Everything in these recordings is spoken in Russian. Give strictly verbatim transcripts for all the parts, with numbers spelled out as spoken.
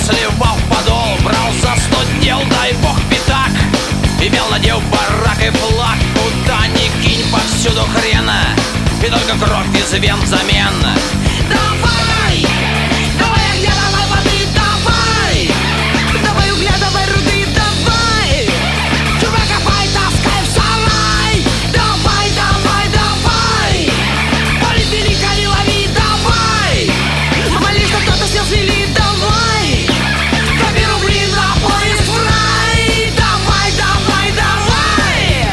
сливал в подол, брал за сто дел, дай бог пятак. Имел надел барак и флаг, куда ни кинь, повсюду хрена, и только кровь из вен взамен. Давай, давай огня, давай воды, давай, давай угля, давай руды, давай, чувак, копай, таскай в сарай. Давай, давай, давай, полит велика, не лови, давай, молись, что кто-то сел с вели, давай, копи рубли на поезд в рай. Давай, давай, давай.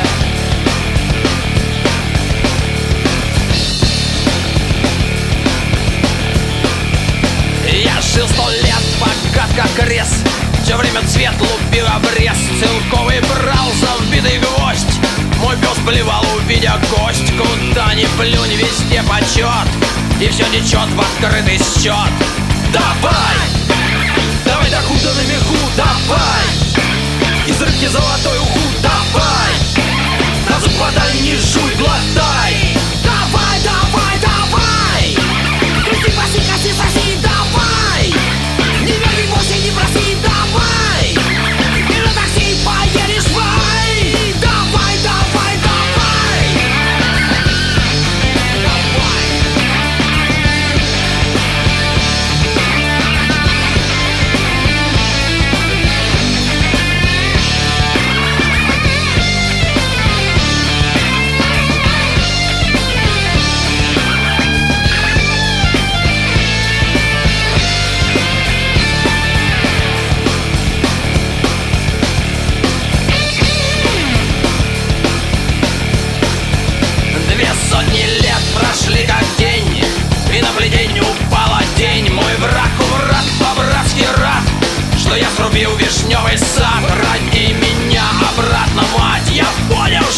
Я жил сто лет, богат как крест, все время цвет лупил обрез, целковый брал за вбитый гвоздь, мой пес блевал, увидя кость. Куда ни плюнь, везде почет, и все течет в открытый счет. Давай, давай до худа на меху, давай, из рыбки золотой уху, давай, на зуб подай, не жуй, глотай. Давай, давай, давай, крути, паси, коси, соси, давай, не верни, бойся, не проси, давай, и на такси поедешь в рай. Давай, давай, давай, давай. Две сотни лет прошли как день, и на плетень упала тень. Мой враг у враг по-братски рад, что я срубил вишневый сад. Ради меня обратно, мать, я понял,